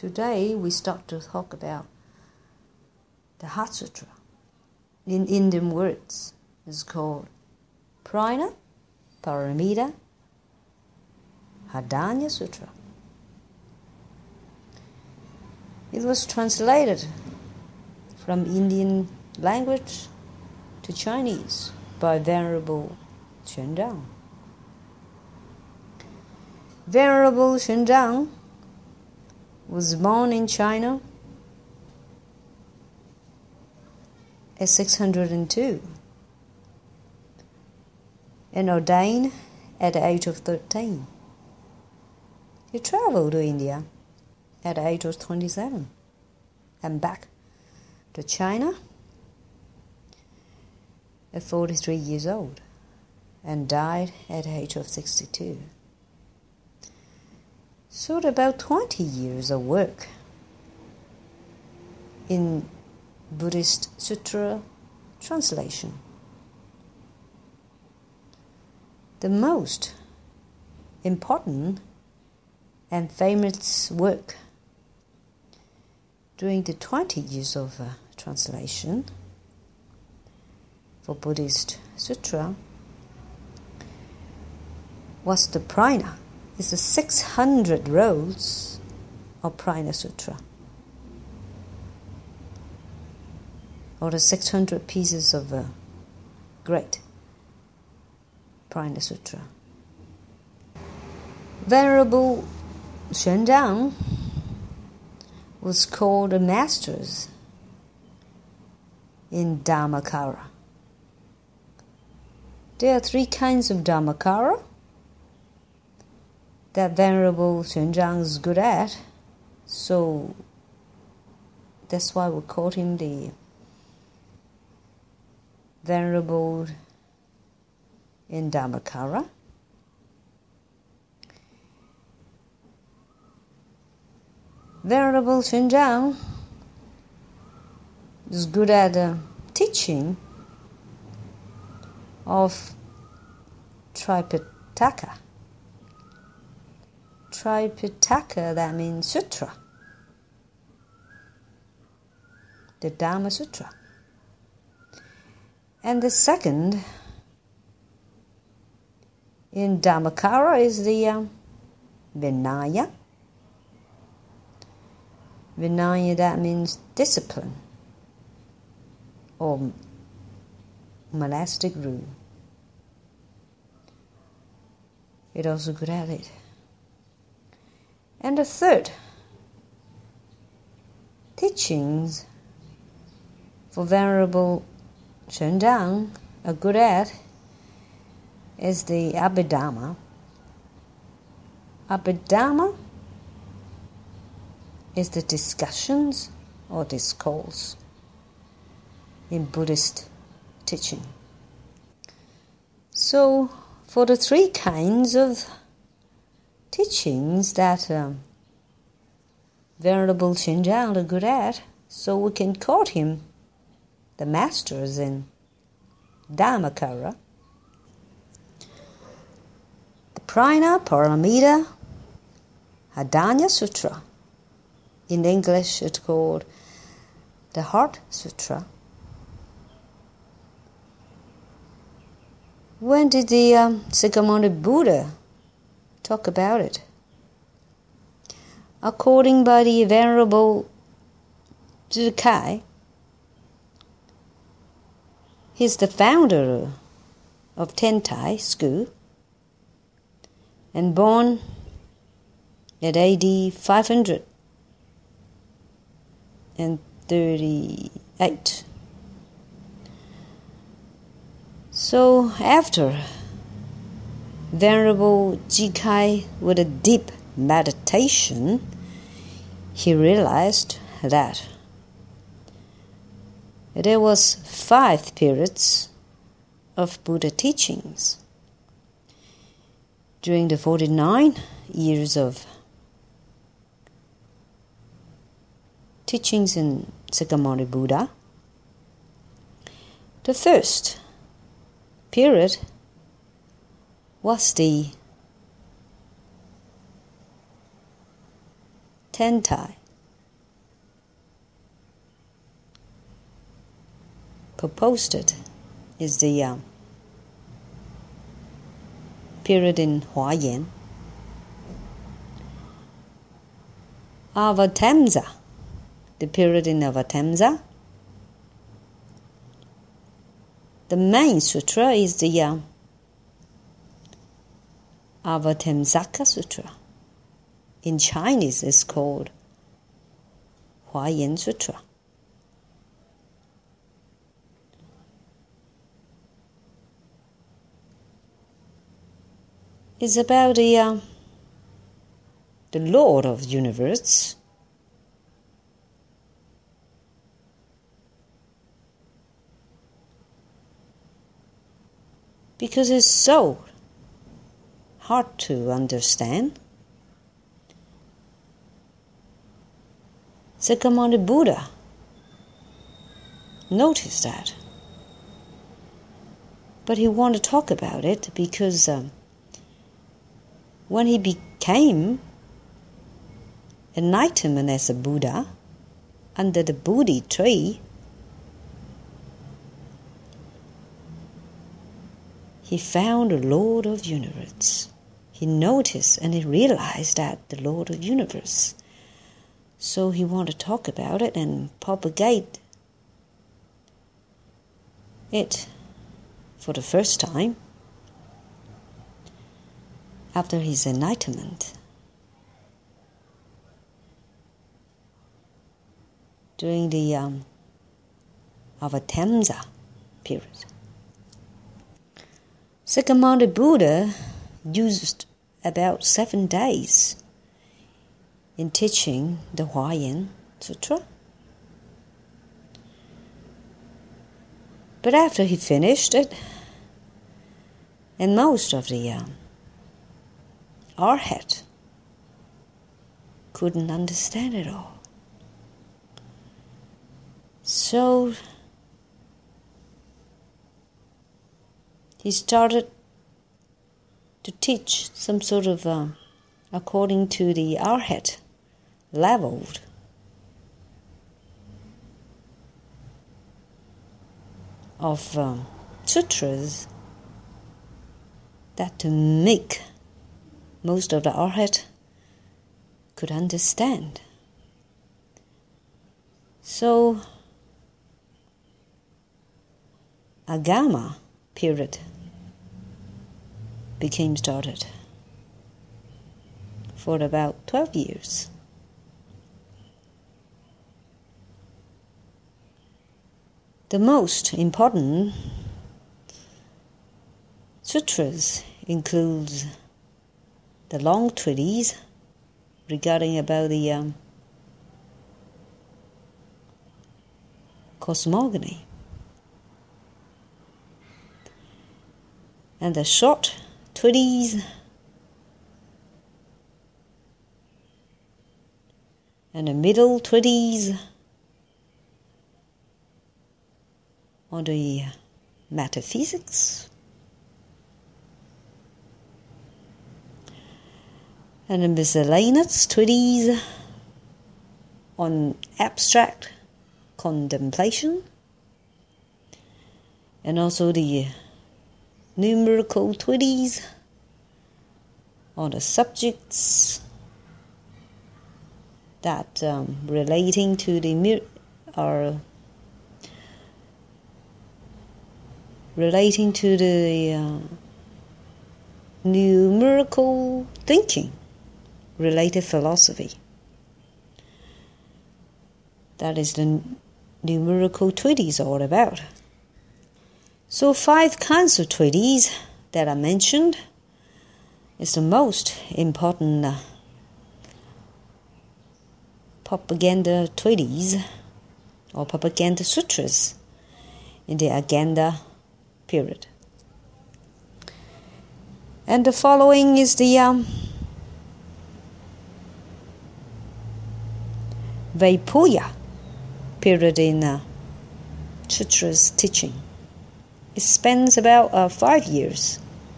Today we start to talk about the Heart Sutra. In Indian words, it's called Prajna Paramita Hridaya Sutra. It was translated from Indian language to Chinese by Venerable Xuanzang. Venerable Xuanzang was born in China at 602 and ordained at the age of 13. He traveled to India at the age of 27 and back to China at 43 years old and died at the age of 62. So about 20 years of work in Buddhist Sutra translation. The most important and famous work during the 20 years of translation for Buddhist Sutra was the Prajna. It's the 600 rows of Prajna Sutra, or the 600 pieces of great Prajna Sutra. Venerable Xuanzang was called a master in Dhammakara. There are three kinds of Dhammakara that Venerable Xuanzang is good at, so that's why we call him the Venerable in Dhammakara. Venerable Xuanzang is good at teaching of Tripitaka. Tripitaka, that means sutra, the Dhamma Sutra. And the second in Dhammakara is the Vinaya. Vinaya, that means discipline or monastic rule. It's also good at it. And the third teachings for Venerable Xuanzang are good at is the Abhidhamma. Abhidhamma is the discussions or discourse in Buddhist teaching. So, for the three kinds of teachings that Venerable Xuanzang are good at, so we can call him the masters in Dhammakara. The Prajna Paramita Hridaya Sutra. In English it's called the Heart Sutra. When did the Shakyamuni Buddha talk about it? According by the Venerable Zhikai, he's the founder of Tentai school and born at AD 538. So after Venerable Zhikai, with a deep meditation, he realized that there was 5 periods of Buddha teachings during the 49 years of teachings in Shakyamuni Buddha. The first period was the Tentai proposed it is the period in Huayan. Avatamsa, the period in Avatamsa. The main sutra is the Avatamsaka Sutra. In Chinese, it's called Huayan Sutra. It's about the Lord of the universe. Because it's so hard to understand. Sakyamuni Buddha noticed that. But he wanted to talk about it because when he became enlightenment as a Buddha under the Bodhi tree, he found the Lord of the universe. He noticed and he realized that the Lord of the universe. So he wanted to talk about it and propagate it for the first time after his enlightenment. During the Avatamsa period. Sakyamuni Buddha used about 7 days in teaching the Huayan Sutra. But after he finished it, and most of the arhat couldn't understand it all. So he started to teach some sort of, according to the arhat level of sutras, that to make most of the arhat could understand. So Agama period became started for about 12 years. The most important sutras includes the long treatise regarding about the cosmogony, and the short treatise and the middle treatise on the metaphysics, and a miscellaneous treatise on abstract contemplation, and also the numerical treatise on the subjects that relating to the numerical thinking, related philosophy. That is the numerical treatise all about. So 5 kinds of treatise that I mentioned is the most important propaganda treatise or propaganda sutras in the Agama period. And the following is the Vaipuya period in sutras teaching. It spans about 5 years.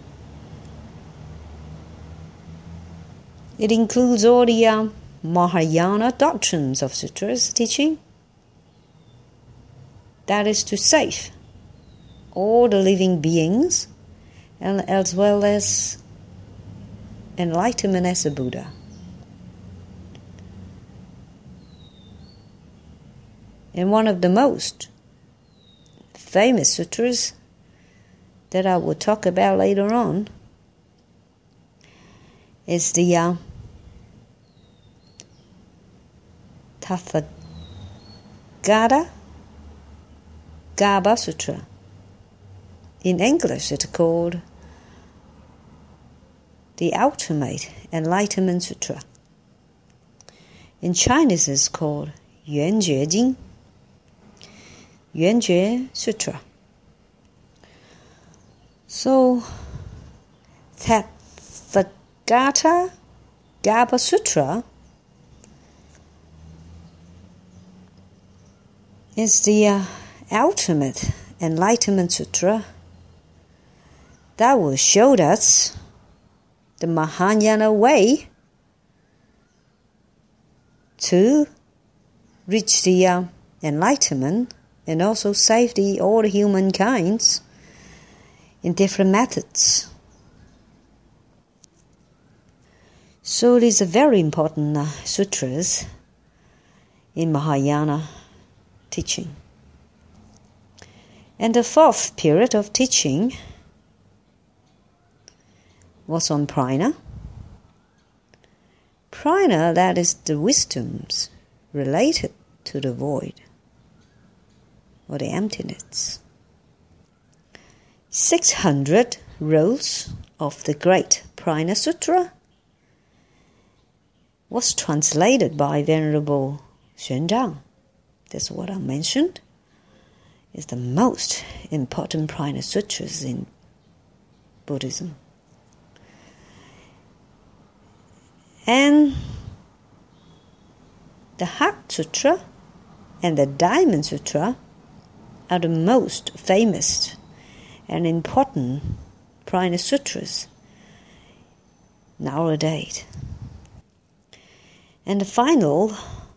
It includes all the Mahayana doctrines of sutras teaching, That is to save all the living beings, and as well as enlightenment as a Buddha. And one of the most famous sutras that I will talk about later on is the Tathagata Garbha Sutra. In English it's called the Ultimate Enlightenment Sutra. In Chinese it's called Yuanjue Jing, Yuanjue Sutra. So, Tathagata Garbha Sutra is the ultimate enlightenment sutra that will show us the Mahayana way to reach the enlightenment and also save all humankind in different methods. So these are very important sutras in Mahayana teaching. And the fourth period of teaching was on prajna. Prajna, that is the wisdoms related to the void or the emptiness. 600 rules of the great Prajna Sutra was translated by Venerable Xuanzang. That's what I mentioned. It's the most important Prajna Sutras in Buddhism. And the Heart Sutra and the Diamond Sutra are the most famous and important Prajna Sutras nowadays. And the final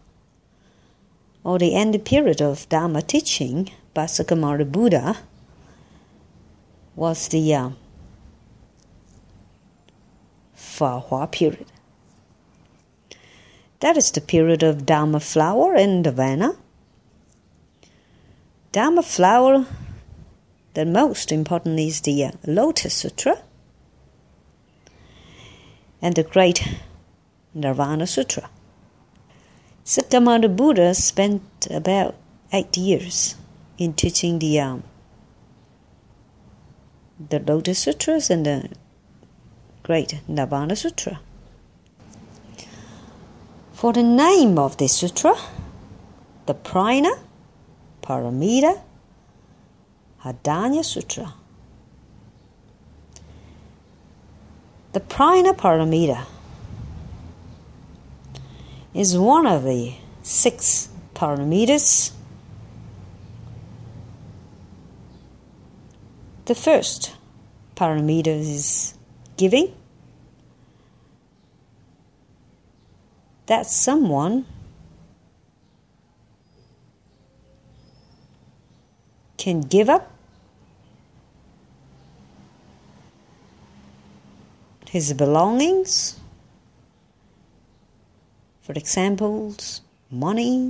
or the end period of Dharma teaching by Sakyamuni Buddha was the Fa-Hua period. That is the period of Dharma flower and Nirvana. Dharma flower, the most important is the Lotus Sutra and the great Nirvana Sutra. Sakyamuni Buddha spent about 8 years in teaching the Lotus Sutras and the great Nirvana Sutra. For the name of this sutra, the Prajna Paramita Hadanya Sutra. The Prajna Paramita is one of the 6 paramitas. The first paramita is giving. That someone can give up his belongings, for example, money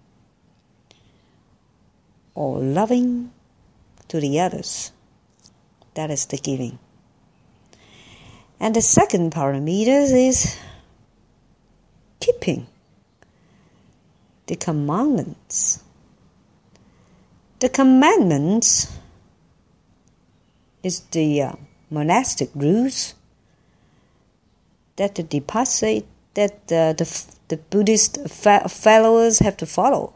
or loving to the others. That is the giving. And the second paramita is keeping the commandments. The commandments is the monastic rules that the Buddhist followers have to follow.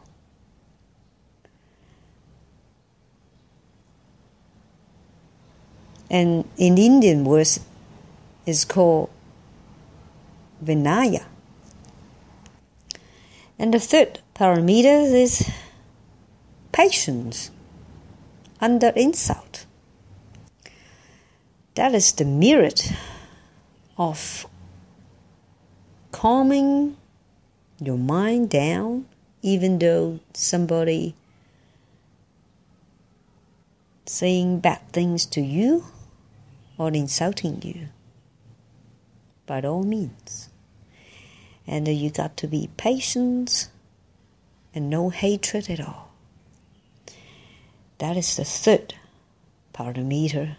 And in Indian words is called Vinaya. And the third paramita is patience under insult. That is the merit of calming your mind down even though somebody saying bad things to you or insulting you, by all means. And you got to be patient and no hatred at all. That is the third parameter,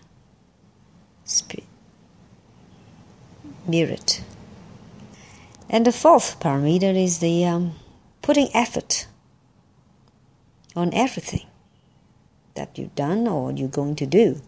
merit. And the fourth parameter is the putting effort on everything that you've done or you're going to do.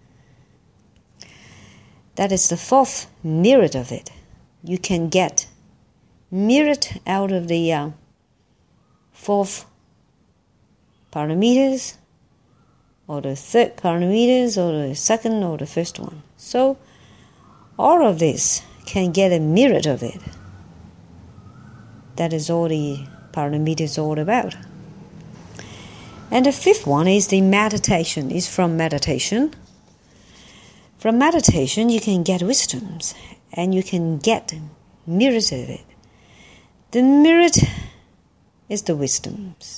That is the fourth merit of it. You can get merit out of the fourth parameters, or the third parameters, or the second or the first one. So all of this can get a merit of it. That is all the parameters all about. And the fifth one is the meditation. It's from meditation. From meditation you can get wisdoms and you can get merit of it. The merit is the wisdoms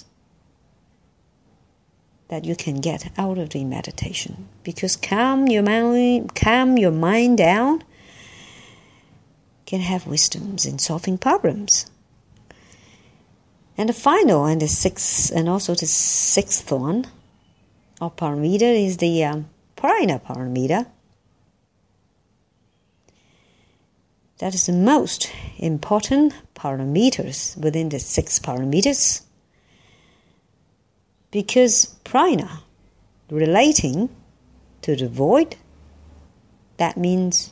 that you can get out of the meditation, because calm your mind down can have wisdoms in solving problems. And the final and the sixth and also the sixth one or parameter is the prana parameter. That is the most important parameters within the 6 parameters, because prana, relating to the void, that means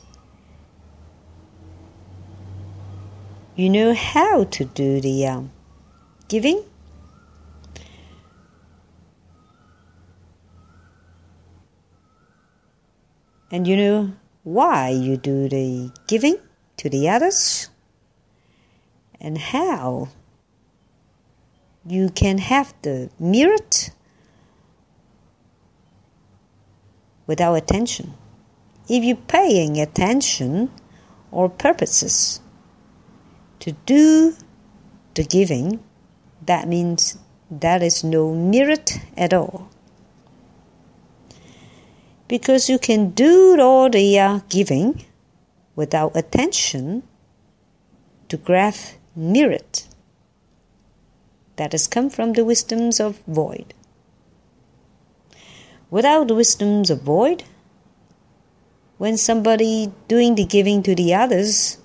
you know how to do the giving, and you know why you do the giving to the others, and how you can have the merit without attention. If you're paying attention or purposes to do the giving, that means there is no merit at all. Because you can do all the giving without attention to grab merit that has come from the wisdoms of void. Without the wisdoms of void, when somebody doing the giving to the others,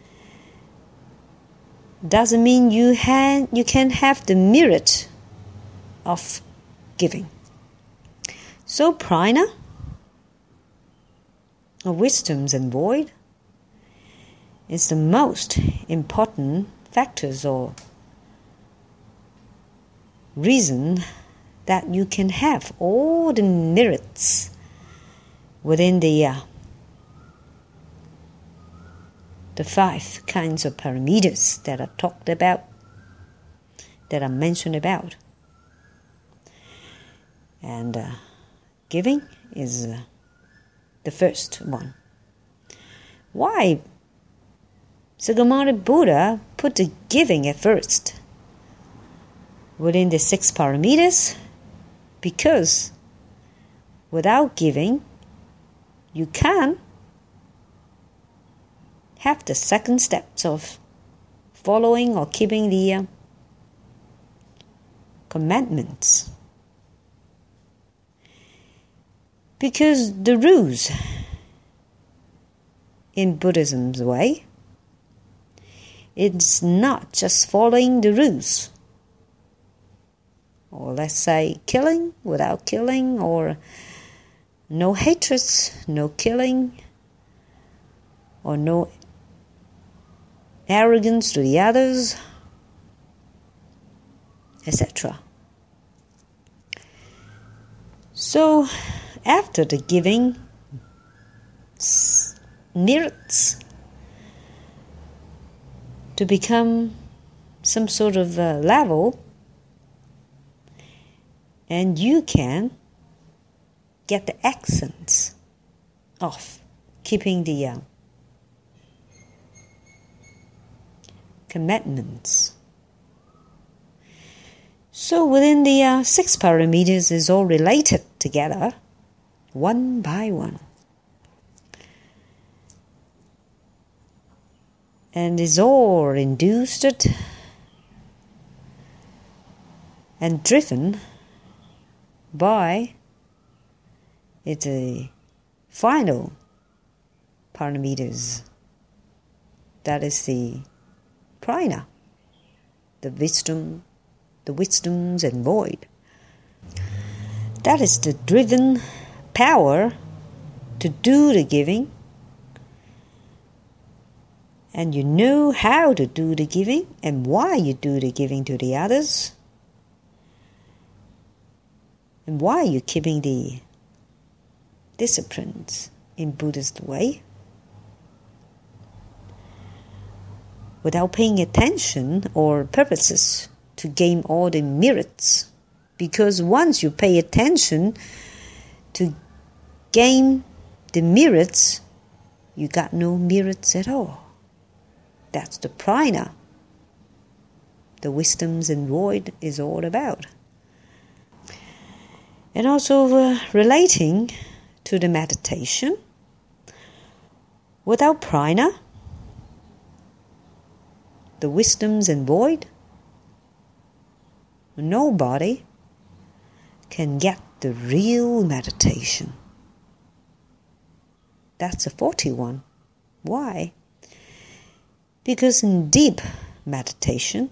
doesn't mean you can have the merit of giving. So prana, or wisdoms and void, is the most important factors or reason that you can have all the merits within the 5 kinds of parameters that are talked about, that are mentioned about. And giving is the first one. Why Siddhartha Buddha put the giving at first within the 6 parameters? Because without giving, you can't have the second steps of following or keeping the commandments. Because the rules in Buddhism's way, it's not just following the rules, or let's say killing without killing, or no hatred, no killing, or no arrogance to the others, etc. So after the giving merits to become some sort of level, and you can get the essence of keeping the commandments. So within the 6 parameters is all related together, one by one. And is all induced and driven by its final parameters. That is the prana, the wisdoms and void. That is the driven power to do the giving. And you know how to do the giving and why you do the giving to the others. And why you're keeping the disciplines in Buddhist way. Without paying attention or purposes to gain all the merits. Because once you pay attention to gain the merits, you got no merits at all. That's the prana the wisdoms and void is all about. And also relating to the meditation, without prana, the wisdoms and void, nobody can get the real meditation. That's a faulty one. Why? Because in deep meditation,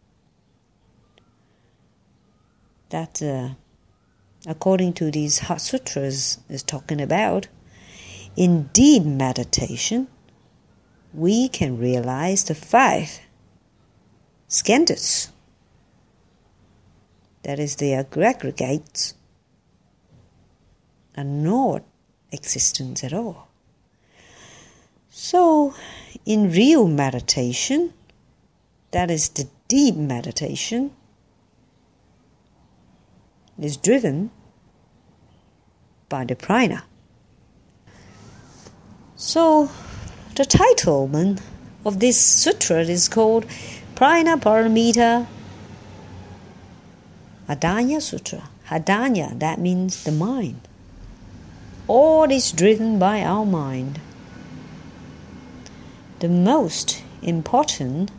that according to these Heart Sutras is talking about, in deep meditation, we can realize the 5 skandhas. That is, the aggregates are not existence at all. So, in real meditation, that is the deep meditation, is driven by the prana. So, the title of this sutra is called Prana Paramita Hadanya Sutra. Hadanya, that means the mind. All is driven by our mind. The most important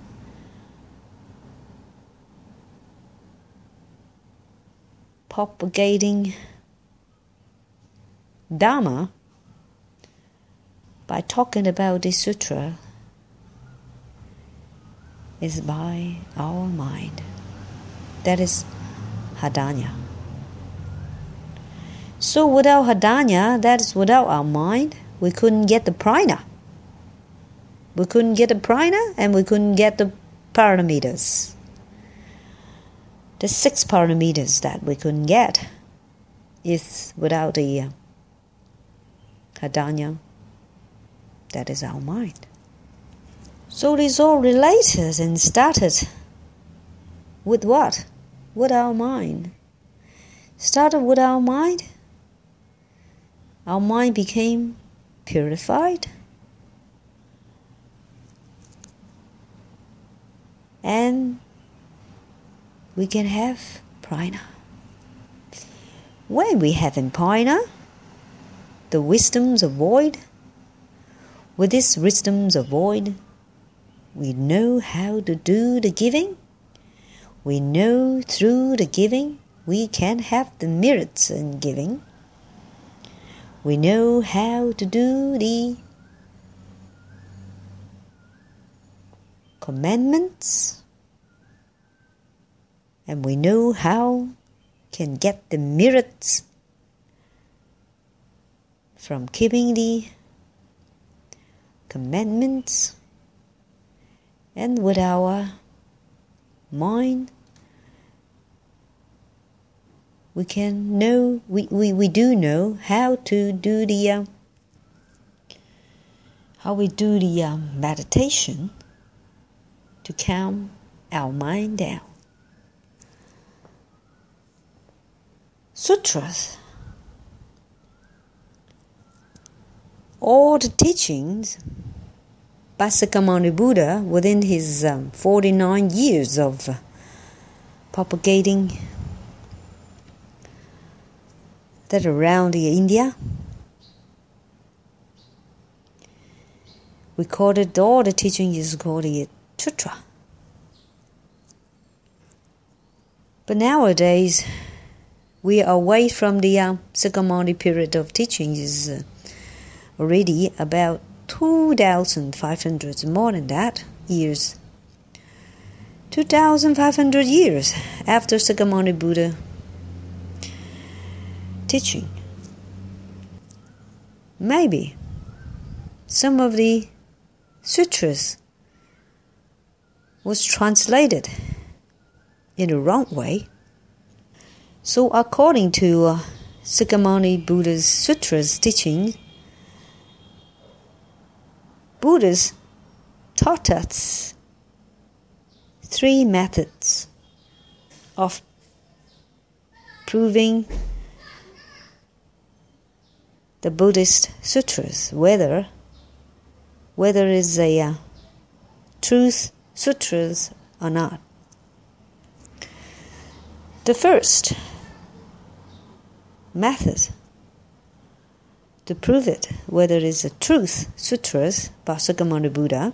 propagating Dharma by talking about this sutra is by our mind. That is Hadanya. So without Hadanya, that is without our mind, we couldn't get the prana. We couldn't get the prana and we couldn't get the paramitas. The 6 paramitas that we couldn't get is without the Hadanya. That is our mind. So it is all related and started with what? With our mind. Started with our mind. Our mind became purified. And we can have prana. When we have in prana, the wisdoms of void, with these wisdoms of void, we know how to do the giving. We know through the giving we can have the merits in giving. We know how to do the commandments, and we know how can get the merits from keeping the commandments. And with our mind, we can know, we do know how to do the meditation to calm our mind down. Sutras, all the teachings by Sakyamuni Buddha within his 49 years of propagating that around India. We call it, all the teaching is called the Sutra. But nowadays, we are away from the Sakyamuni period of teaching is already about 2,500, more than that, years. 2,500 years after Sakyamuni Buddha teaching. Maybe some of the sutras was translated in the wrong way. So according to Sakyamuni Buddha's sutras teaching, Buddha's taught us 3 methods of proving the Buddhist sutras, whether it's a truth sutras or not. The first method to prove it, whether it's a truth sutras by Sakyamuni Buddha,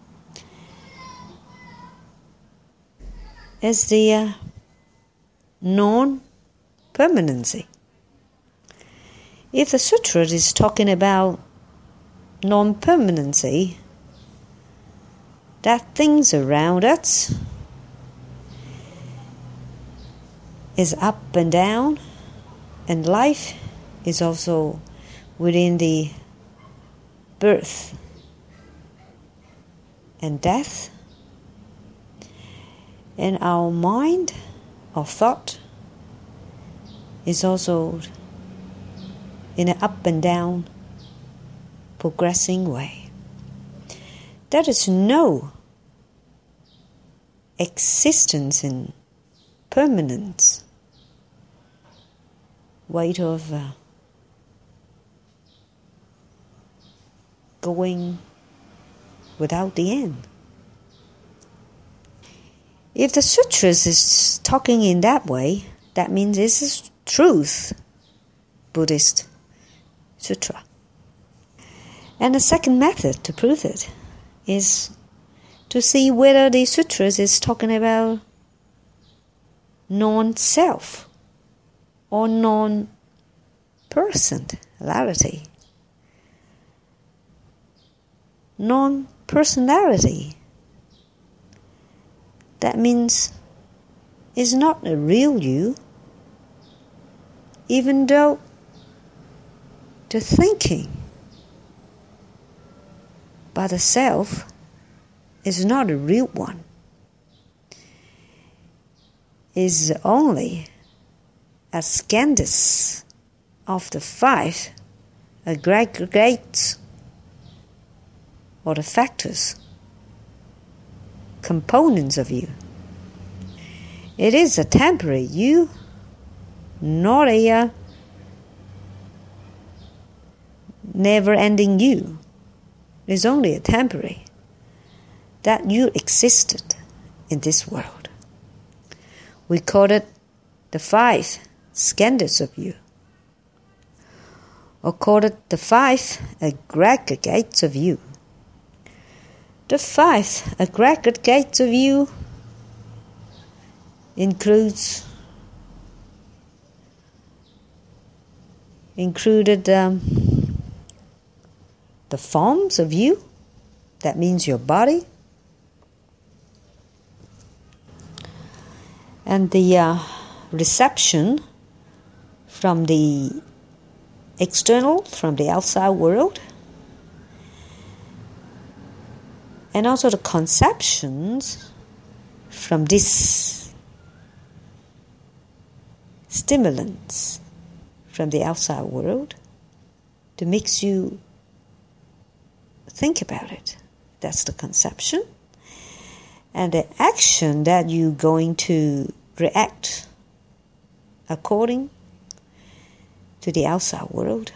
is the non-permanency. If the sutra is talking about non-permanency, that things around us is up and down, and life is also within the birth and death, and our mind, our thought, is also in an up and down progressing way. There is no existence in permanence, way of going without the end. If the sutras is talking in that way, that means this is truth Buddhist sutra. And the second method to prove it is to see whether the sutras is talking about non-self or non-personality. Non-personality. That means it's not a real you, even though the thinking by the self is not a real one. Is only a skandhas of the 5 aggregates or the factors, components of you. It is a temporary you, not a never-ending you. It's only a temporary that you existed in this world. We call it the 5 skandhas of you, or call it the 5 aggregates of you. The 5 aggregates of you included the forms of you, that means your body, and the reception from the external, from the outside world, and also the conceptions from this stimulants from the outside world to make you think about it. That's the conception. And the action that you're going to react according to the outside world.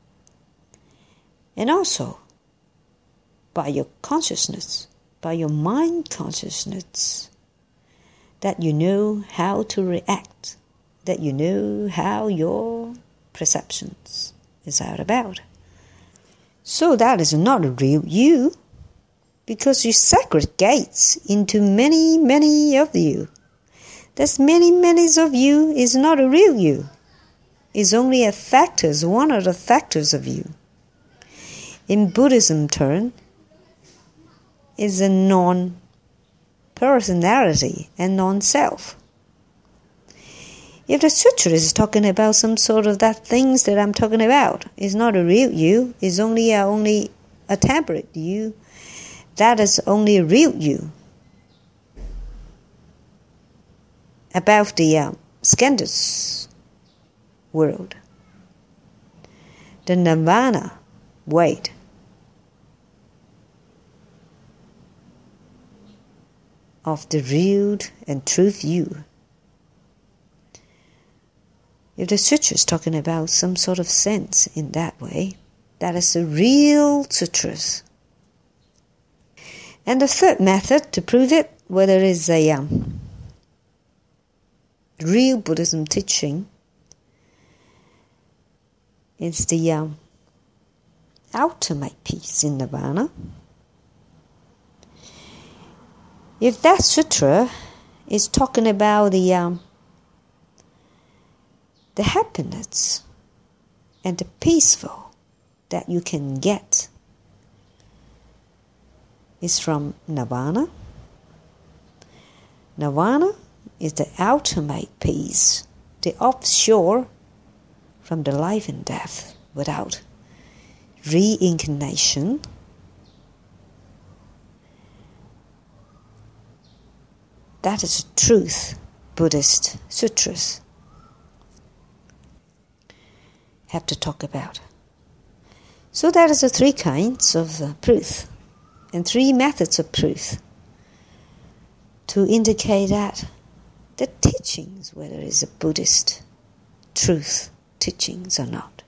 And also by your consciousness, by your mind consciousness, that you know how to react, that you know how your perceptions is all about. So that is not a real you, because you segregate into many, many of you. This many, many of you is not a real you. It's only one of the factors of you. In Buddhism term, is a non-personality and non-self. If the sutra is talking about some sort of that things that I'm talking about, it's not a real you, it's only a temperate you, that is only a real you. About the skandhas world, the nirvana weight, of the real and truth you. If the sutra is talking about some sort of sense in that way, that is the real sutras. And the third method to prove it, whether it is a real Buddhism teaching, is the ultimate peace in nirvana. If that sutra is talking about the happiness and the peaceful that you can get is from nirvana. Nirvana is the ultimate peace, the offshore from the life and death without reincarnation. That is truth Buddhist sutras have to talk about. So that is the three kinds of proof and three methods of proof to indicate that the teachings, whether it's a Buddhist truth teachings or not.